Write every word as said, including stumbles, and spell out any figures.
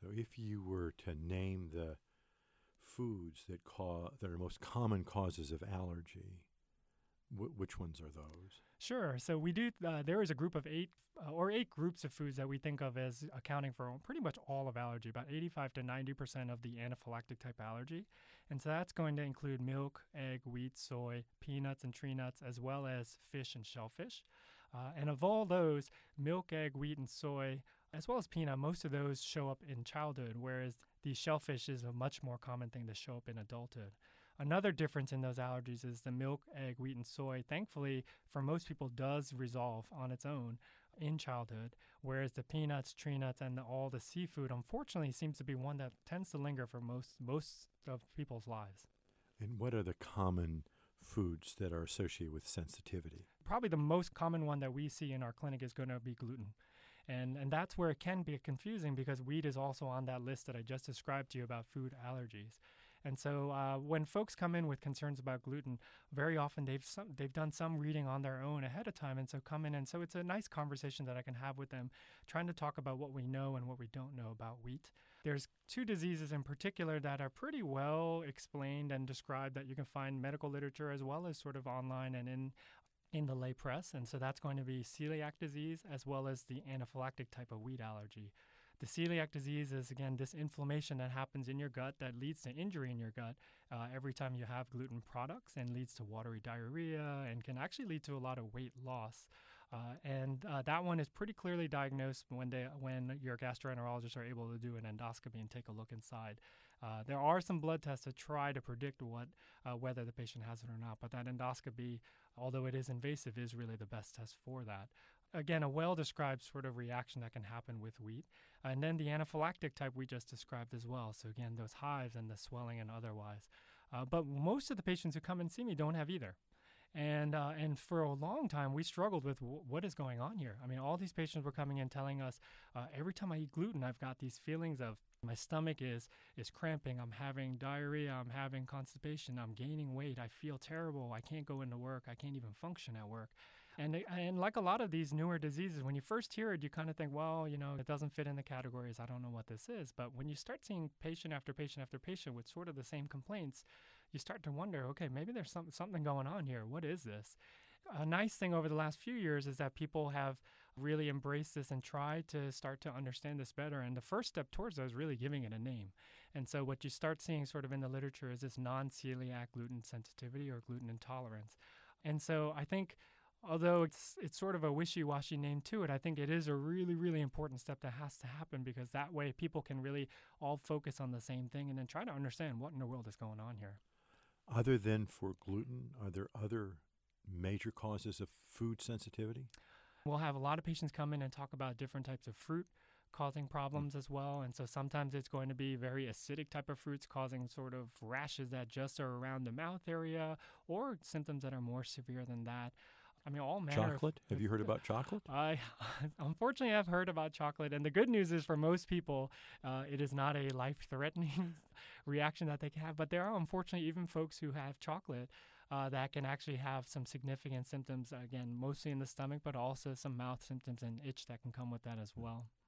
So if you were to name the foods that cause that are most common causes of allergy, wh- which ones are those? Sure. So we do. Uh, there is a group of eight uh, or eight groups of foods that we think of as accounting for pretty much all of allergy, about eighty-five to ninety percent of the anaphylactic type allergy, and so that's going to include milk, egg, wheat, soy, peanuts, and tree nuts, as well as fish and shellfish. Uh, and of all those, milk, egg, wheat, and soy, as well as peanut, most of those show up in childhood, whereas the shellfish is a much more common thing to show up in adulthood. Another difference in those allergies is the milk, egg, wheat, and soy, thankfully, for most people, does resolve on its own in childhood, whereas the peanuts, tree nuts, and the, all the seafood, unfortunately, seems to be one that tends to linger for most most of people's lives. And what are the common foods that are associated with sensitivity? Probably the most common one that we see in our clinic is going to be gluten. And, and that's where it can be confusing because wheat is also on that list that I just described to you about food allergies. And so uh, when folks come in with concerns about gluten, very often they've some, they've done some reading on their own ahead of time, and so come in, and so it's a nice conversation that I can have with them, trying to talk about what we know and what we don't know about wheat. There's two diseases in particular that are pretty well explained and described that you can find medical literature as well as sort of online and in in the lay press, and so that's going to be celiac disease as well as the anaphylactic type of wheat allergy. The celiac disease is, again, this inflammation that happens in your gut that leads to injury in your gut uh, every time you have gluten products and leads to watery diarrhea and can actually lead to a lot of weight loss. Uh, and uh, that one is pretty clearly diagnosed when they when your gastroenterologists are able to do an endoscopy and take a look inside. Uh, there are some blood tests to try to predict what uh, whether the patient has it or not, but that endoscopy, although it is invasive, is really the best test for that. Again, a well-described sort of reaction that can happen with wheat. And then the anaphylactic type we just described as well. So again, those hives and the swelling and otherwise. Uh, but most of the patients who come and see me don't have either. And uh, and for a long time, we struggled with w- what is going on here. I mean, all these patients were coming in telling us, uh, every time I eat gluten, I've got these feelings of my stomach is is cramping, I'm having diarrhea, I'm having constipation, I'm gaining weight, I feel terrible, I can't go into work, I can't even function at work. And and like a lot of these newer diseases, when you first hear it, you kind of think, well, you know, it doesn't fit in the categories, I don't know what this is. But when you start seeing patient after patient after patient with sort of the same complaints, you start to wonder, okay, maybe there's some, something going on here. What is this? A nice thing over the last few years is that people have really embraced this and tried to start to understand this better. And the first step towards that is really giving it a name. And so what you start seeing sort of in the literature is this non-celiac gluten sensitivity or gluten intolerance. And so I think although it's it's sort of a wishy-washy name to it, I think it is a really, really important step that has to happen because that way people can really all focus on the same thing and then try to understand what in the world is going on here. Other than for gluten, are there other major causes of food sensitivity? We'll have a lot of patients come in and talk about different types of fruit causing problems as well. And so sometimes it's going to be very acidic type of fruits causing sort of rashes that just are around the mouth area or symptoms that are more severe than that. I mean, all manner Chocolate? of, Have you heard about chocolate? I unfortunately have heard about chocolate, and the good news is for most people, uh, it is not a life-threatening reaction that they can have. But there are unfortunately even folks who have chocolate uh, that can actually have some significant symptoms. Again, mostly in the stomach, but also some mouth symptoms and itch that can come with that as well.